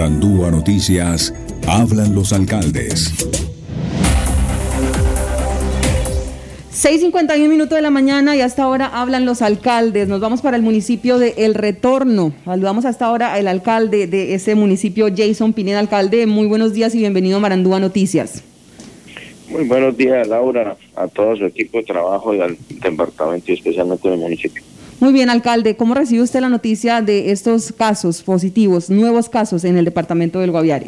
Marandúa Noticias, hablan los alcaldes. 6:51 minutos de la mañana y hasta ahora hablan los alcaldes. Nos vamos para el municipio de El Retorno. Saludamos hasta ahora al alcalde de ese municipio, Jason Pineda. Alcalde, muy buenos días y bienvenido a Marandúa Noticias. Muy buenos días, Laura, a todo su equipo de trabajo y al departamento y especialmente del municipio. Muy bien, alcalde, ¿cómo recibe usted la noticia de estos casos positivos, nuevos casos en el departamento del Guaviare?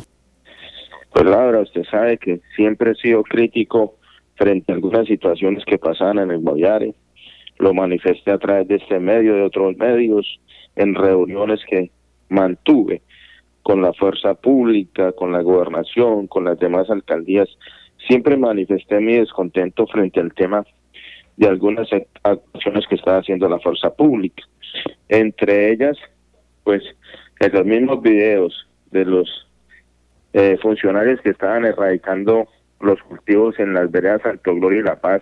Pues Laura, usted sabe que siempre he sido crítico frente a algunas situaciones que pasan en el Guaviare. Lo manifesté a través de este medio, de otros medios, en reuniones que mantuve con la fuerza pública, con la gobernación, con las demás alcaldías. Siempre manifesté mi descontento frente al tema de algunas acciones que estaba haciendo la fuerza pública. Entre ellas, pues, en los mismos videos de los funcionarios que estaban erradicando los cultivos en las veredas Alto Gloria y La Paz,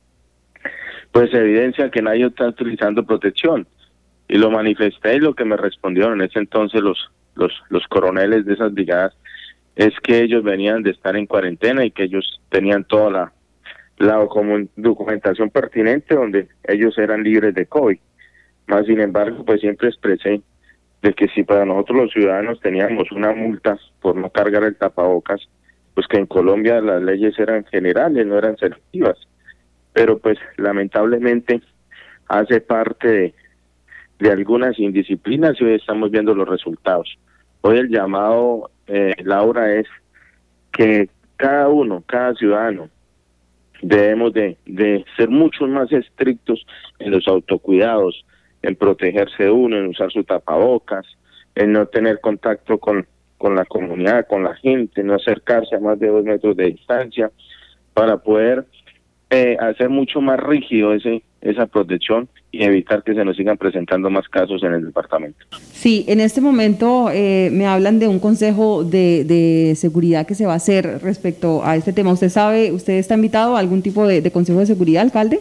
pues evidencia que nadie está utilizando protección. Y lo manifesté, y lo que me respondieron en ese entonces los coroneles de esas brigadas es que ellos venían de estar en cuarentena y que ellos tenían toda la documentación pertinente donde ellos eran libres de COVID. Más sin embargo, pues siempre expresé de que si para nosotros los ciudadanos teníamos una multa por no cargar el tapabocas, pues que en Colombia las leyes eran generales, no eran selectivas. Pero pues lamentablemente hace parte de algunas indisciplinas y hoy estamos viendo los resultados. Hoy el llamado, Laura, es que cada ciudadano, debemos de ser mucho más estrictos en los autocuidados, en protegerse uno, en usar su tapabocas, en no tener contacto con la comunidad, con la gente, no acercarse a más de 2 metros de distancia, para poder hacer mucho más rígido esa protección y evitar que se nos sigan presentando más casos en el departamento. Sí, en este momento me hablan de un consejo de seguridad que se va a hacer respecto a este tema. ¿Usted sabe, usted está invitado a algún tipo de consejo de seguridad, alcalde?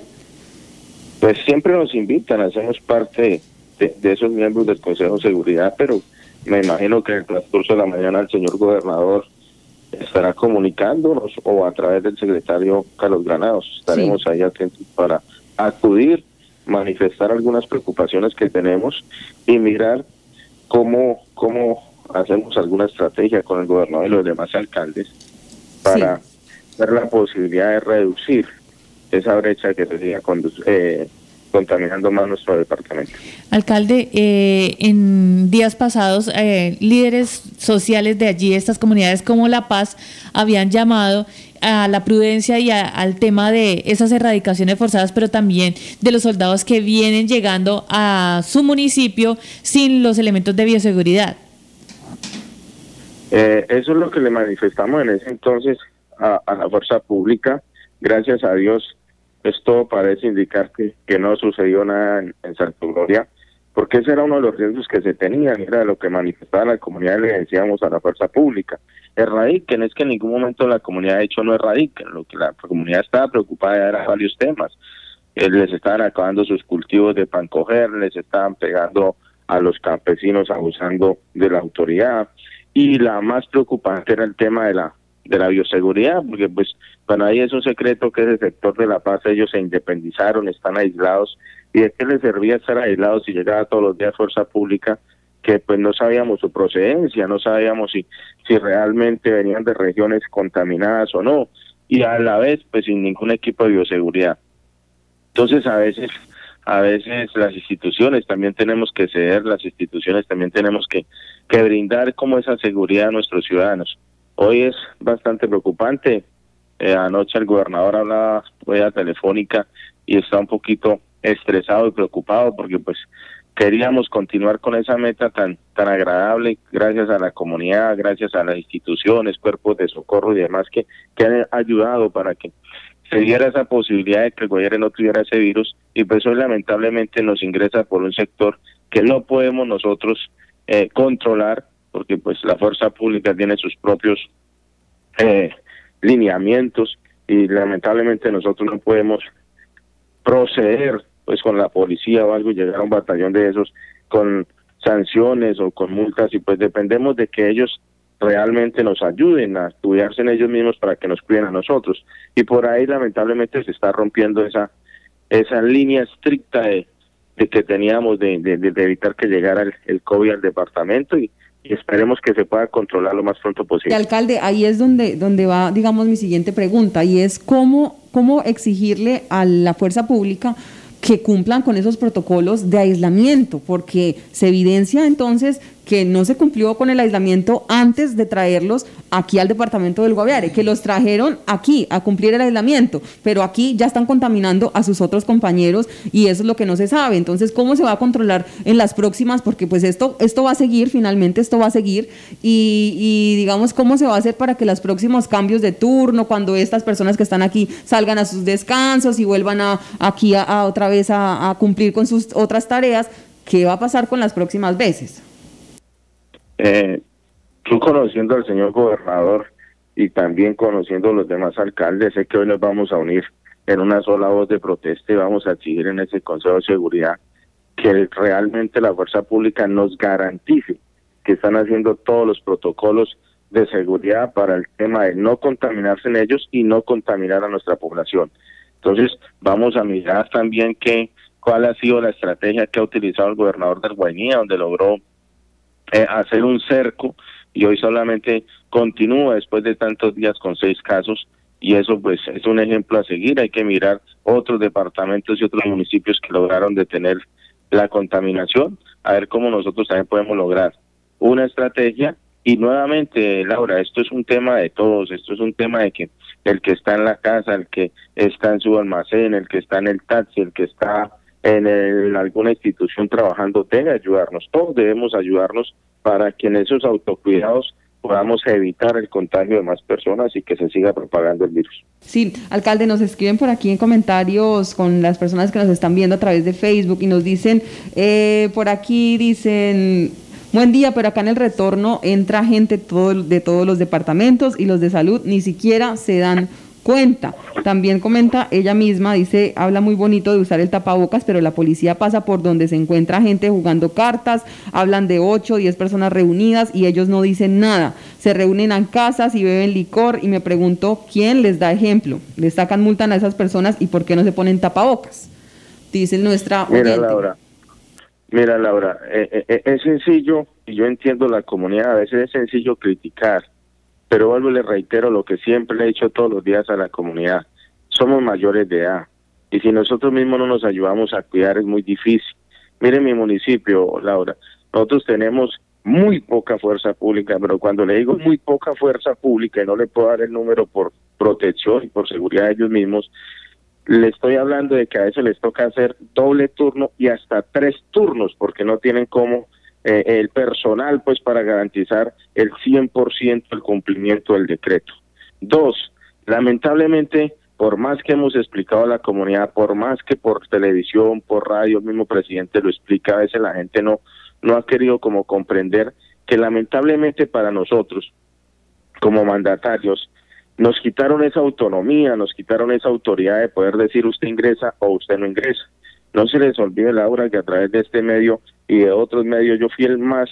Pues siempre nos invitan, hacemos parte de esos miembros del Consejo de Seguridad, pero me imagino que en el transcurso de la mañana el señor gobernador estará comunicándonos o a través del secretario Carlos Granados. Estaremos ahí atentos para acudir, manifestar algunas preocupaciones que tenemos y mirar cómo hacemos alguna estrategia con el gobernador y los demás alcaldes para ver la posibilidad de reducir esa brecha que se siga contaminando más nuestro departamento. Alcalde, en días pasados, líderes sociales de allí, estas comunidades como La Paz, habían llamado a la prudencia y al tema de esas erradicaciones forzadas, pero también de los soldados que vienen llegando a su municipio sin los elementos de bioseguridad. Eso es lo que le manifestamos en ese entonces a la fuerza pública. Gracias a Dios, esto parece indicar que no sucedió nada en Salto Gloria, porque ese era uno de los riesgos que se tenían, era lo que manifestaba la comunidad, le decíamos a la fuerza pública. Erradiquen, es que en ningún momento la comunidad ha dicho no erradiquen, lo que la comunidad estaba preocupada era varios temas. Les estaban acabando sus cultivos de pan coger, les estaban pegando a los campesinos abusando de la autoridad, y la más preocupante era el tema de la bioseguridad, porque pues para ahí es un secreto que ese sector de La Paz ellos se independizaron, están aislados, y de qué les servía estar aislados si llegaba todos los días fuerza pública, que pues no sabíamos su procedencia, no sabíamos si realmente venían de regiones contaminadas o no, y a la vez pues sin ningún equipo de bioseguridad. Entonces a veces las instituciones también tenemos que ceder, las instituciones también tenemos que brindar como esa seguridad a nuestros ciudadanos. Hoy es bastante preocupante. Anoche el gobernador hablaba vía telefónica y está un poquito estresado y preocupado porque pues queríamos continuar con esa meta tan agradable gracias a la comunidad, gracias a las instituciones, cuerpos de socorro y demás que han ayudado para que se diera esa posibilidad de que el Guaviare no tuviera ese virus, y pues hoy lamentablemente nos ingresa por un sector que no podemos nosotros controlar, porque pues la fuerza pública tiene sus propios lineamientos y lamentablemente nosotros no podemos proceder pues con la policía o algo y llegar a un batallón de esos sanciones o con multas, y pues dependemos de que ellos realmente nos ayuden a cuidarse en ellos mismos para que nos cuiden a nosotros. Y por ahí lamentablemente se está rompiendo esa línea estricta de que teníamos de evitar que llegara el COVID al departamento, y esperemos que se pueda controlar lo más pronto posible. Alcalde, ahí es donde va, digamos, mi siguiente pregunta, y es cómo exigirle a la fuerza pública que cumplan con esos protocolos de aislamiento, porque se evidencia entonces que no se cumplió con el aislamiento antes de traerlos aquí al departamento del Guaviare, que los trajeron aquí a cumplir el aislamiento, pero aquí ya están contaminando a sus otros compañeros y eso es lo que no se sabe. Entonces, ¿cómo se va a controlar en las próximas? Porque pues esto va a seguir, finalmente esto va a seguir, y digamos, ¿cómo se va a hacer para que los próximos cambios de turno, cuando estas personas que están aquí salgan a sus descansos y vuelvan aquí otra vez a cumplir con sus otras tareas, qué va a pasar con las próximas veces? Tú, conociendo al señor gobernador y también conociendo a los demás alcaldes, sé que hoy nos vamos a unir en una sola voz de protesta y vamos a exigir en ese Consejo de Seguridad que realmente la fuerza pública nos garantice que están haciendo todos los protocolos de seguridad para el tema de no contaminarse en ellos y no contaminar a nuestra población. Entonces vamos a mirar también cuál ha sido la estrategia que ha utilizado el gobernador del Guainía, donde logró hacer un cerco, y hoy solamente continúa después de tantos días con 6 casos, y eso pues es un ejemplo a seguir. Hay que mirar otros departamentos y otros municipios que lograron detener la contaminación, a ver cómo nosotros también podemos lograr una estrategia. Y nuevamente, Laura, esto es un tema de todos, esto es un tema de que el que está en la casa, el que está en su almacén, el que está en el taxi, el que está en alguna institución trabajando, debe ayudarnos. Todos debemos ayudarnos para que en esos autocuidados podamos evitar el contagio de más personas y que se siga propagando el virus. Sí, alcalde, nos escriben por aquí en comentarios con las personas que nos están viendo a través de Facebook y nos dicen, por aquí dicen: buen día, pero acá en el retorno entra gente de todos los departamentos y los de salud ni siquiera se dan cuenta. También comenta ella misma, dice, habla muy bonito de usar el tapabocas, pero la policía pasa por donde se encuentra gente jugando cartas, hablan de 8 o 10 personas reunidas y ellos no dicen nada. Se reúnen en casas y beben licor y me pregunto quién les da ejemplo. Les sacan multa a esas personas y por qué no se ponen tapabocas. Dice nuestra oyente. Mira, Laura, es sencillo, y yo entiendo la comunidad, a veces es sencillo criticar, pero vuelvo y le reitero lo que siempre le he dicho todos los días a la comunidad: somos mayores de edad, y si nosotros mismos no nos ayudamos a cuidar es muy difícil. Miren mi municipio, Laura, nosotros tenemos muy poca fuerza pública, pero cuando le digo muy poca fuerza pública, y no le puedo dar el número por protección y por seguridad de ellos mismos, le estoy hablando de que a veces les toca hacer doble turno y hasta 3 turnos, porque no tienen cómo el personal pues para garantizar el 100% el cumplimiento del decreto. 2, lamentablemente, por más que hemos explicado a la comunidad, por más que por televisión, por radio, el mismo presidente lo explica, a veces la gente no ha querido como comprender que lamentablemente para nosotros, como mandatarios, nos quitaron esa autonomía, nos quitaron esa autoridad de poder decir usted ingresa o usted no ingresa. No se les olvide, Laura, que a través de este medio y de otros medios yo fui el más,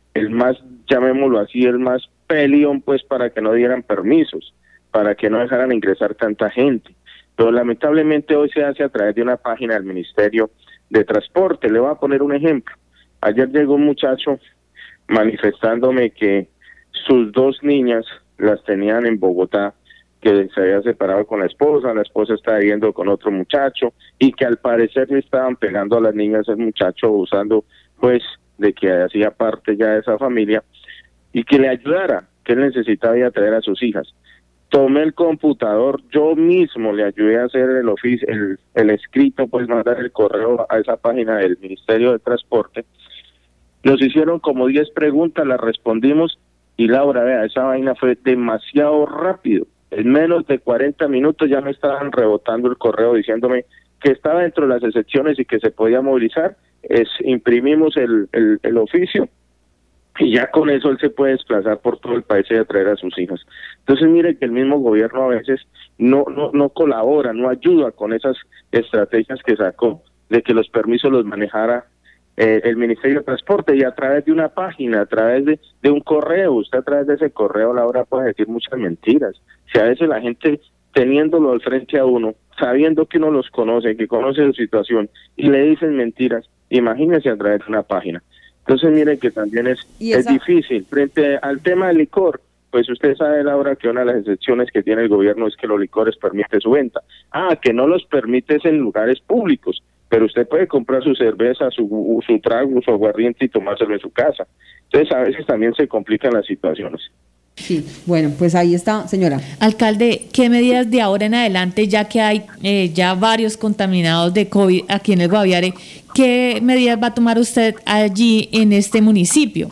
llamémoslo así, el más peleón pues para que no dieran permisos, para que no dejaran ingresar tanta gente. Pero lamentablemente hoy se hace a través de una página del Ministerio de Transporte. Le voy a poner un ejemplo. Ayer llegó un muchacho manifestándome que sus 2 niñas las tenían en Bogotá, que se había separado con la esposa estaba viviendo con otro muchacho, y que al parecer le estaban pegando a las niñas, el muchacho usando pues de que hacía parte ya de esa familia, y que le ayudara, que él necesitaba ir a traer a sus hijas. Tomé el computador, yo mismo le ayudé a hacer el oficio, el escrito, pues mandar el correo a esa página del Ministerio de Transporte. Nos hicieron como 10 preguntas, las respondimos, y Laura, vea, esa vaina fue demasiado rápido. En menos de 40 minutos ya me estaban rebotando el correo diciéndome que estaba dentro de las excepciones y que se podía movilizar. Imprimimos el oficio y ya con eso él se puede desplazar por todo el país y a traer a sus hijas. Entonces mire que el mismo gobierno a veces no colabora, no ayuda con esas estrategias que sacó de que los permisos los manejara el Ministerio de Transporte, y a través de una página, a través de un correo. Usted a través de ese correo, Laura, puede decir muchas mentiras. Si a veces la gente, teniéndolo al frente a uno, sabiendo que uno los conoce, que conoce su situación, y le dicen mentiras, imagínese a través de una página. Entonces, mire que también es difícil. Frente al tema del licor, pues usted sabe, Laura, que una de las excepciones que tiene el gobierno es que los licores permite su venta. Que no los permite en lugares públicos, pero usted puede comprar su cerveza, su trago, su aguardiente y tomárselo en su casa. Entonces, a veces también se complican las situaciones. Sí, bueno, pues ahí está, señora. Alcalde, ¿qué medidas de ahora en adelante, ya que hay ya varios contaminados de COVID aquí en el Guaviare, qué medidas va a tomar usted allí en este municipio?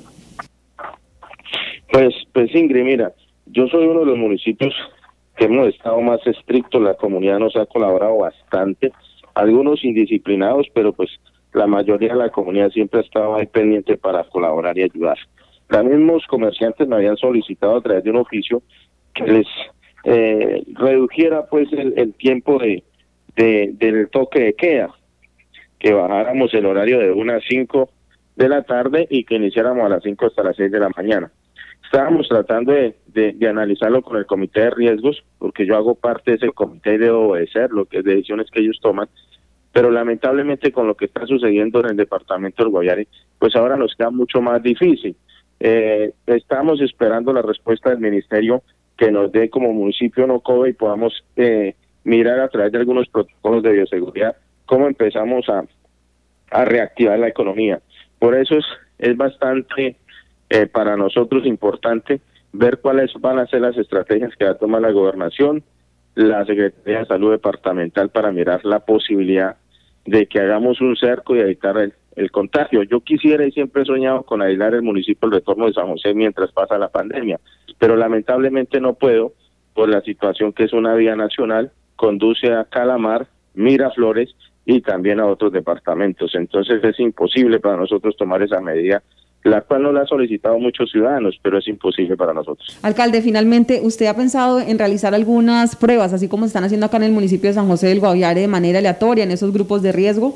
Pues Ingrid, mira, yo soy uno de los municipios que hemos estado más estrictos, la comunidad nos ha colaborado bastante, algunos indisciplinados, pero pues la mayoría de la comunidad siempre ha estado ahí pendiente para colaborar y ayudar. Los mismos comerciantes me habían solicitado a través de un oficio que les redujera pues el tiempo del toque de queda, que bajáramos el horario de 1 a 5 de la tarde y que iniciáramos a las 5 hasta las 6 de la mañana. Estábamos tratando de analizarlo con el comité de riesgos, porque yo hago parte de ese comité y debo obedecer lo que es decisiones que ellos toman, pero lamentablemente con lo que está sucediendo en el departamento del Guaviare, pues ahora nos queda mucho más difícil. Estamos esperando la respuesta del ministerio que nos dé como municipio no COVID y podamos mirar a través de algunos protocolos de bioseguridad cómo empezamos a reactivar la economía. Por eso es bastante para nosotros importante ver cuáles van a ser las estrategias que va a tomar la gobernación, la Secretaría de Salud departamental, para mirar la posibilidad de que hagamos un cerco y evitar el contagio. Yo quisiera y siempre he soñado con aislar el municipio del Retorno de San José mientras pasa la pandemia, pero lamentablemente no puedo por la situación que es una vía nacional, conduce a Calamar, Miraflores y también a otros departamentos. Entonces es imposible para nosotros tomar esa medida, la cual no la han solicitado muchos ciudadanos, pero es imposible para nosotros. Alcalde, finalmente, ¿usted ha pensado en realizar algunas pruebas, así como están haciendo acá en el municipio de San José del Guaviare, de manera aleatoria en esos grupos de riesgo?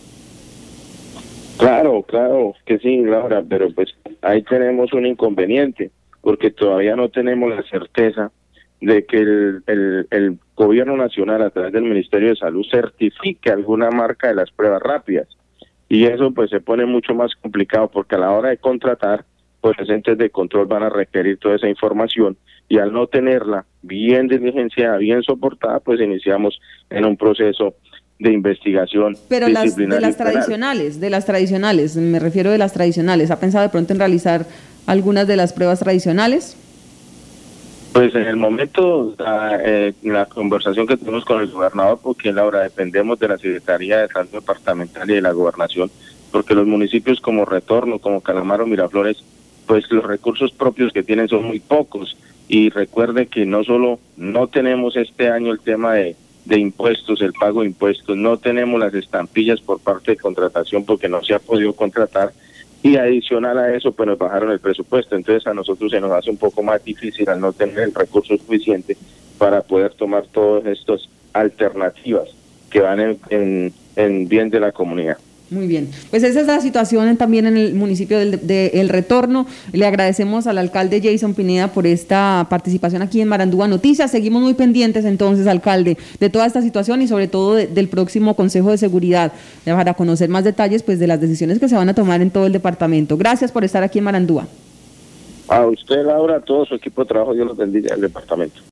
Claro que sí, Laura, pero pues ahí tenemos un inconveniente, porque todavía no tenemos la certeza de que el gobierno nacional, a través del Ministerio de Salud, certifique alguna marca de las pruebas rápidas. Y eso pues se pone mucho más complicado, porque a la hora de contratar, pues los entes de control van a requerir toda esa información, y al no tenerla bien diligenciada, bien soportada, pues iniciamos en un proceso de investigación. Pero de las tradicionales, me refiero de las tradicionales. ¿Ha pensado de pronto en realizar algunas de las pruebas tradicionales? Pues en el momento, la conversación que tuvimos con el gobernador, porque Laura, dependemos de la Secretaría de Salud Departamental y de la Gobernación, porque los municipios como Retorno, como Calamar o Miraflores, pues los recursos propios que tienen son muy pocos. Y recuerde que no solo no tenemos este año el tema de impuestos, el pago de impuestos, no tenemos las estampillas por parte de contratación porque no se ha podido contratar, y adicional a eso pues nos bajaron el presupuesto. Entonces a nosotros se nos hace un poco más difícil al no tener el recurso suficiente para poder tomar todas estas alternativas que van en bien de la comunidad. Muy bien, pues esa es la situación también en el municipio de El Retorno. Le agradecemos al alcalde Jason Pineda por esta participación aquí en Marandúa Noticias. Seguimos muy pendientes entonces, alcalde, de toda esta situación y sobre todo del próximo Consejo de Seguridad, para conocer más detalles pues de las decisiones que se van a tomar en todo el departamento. Gracias por estar aquí en Marandúa. A usted, Laura, a todo su equipo de trabajo, Dios los bendiga, el departamento.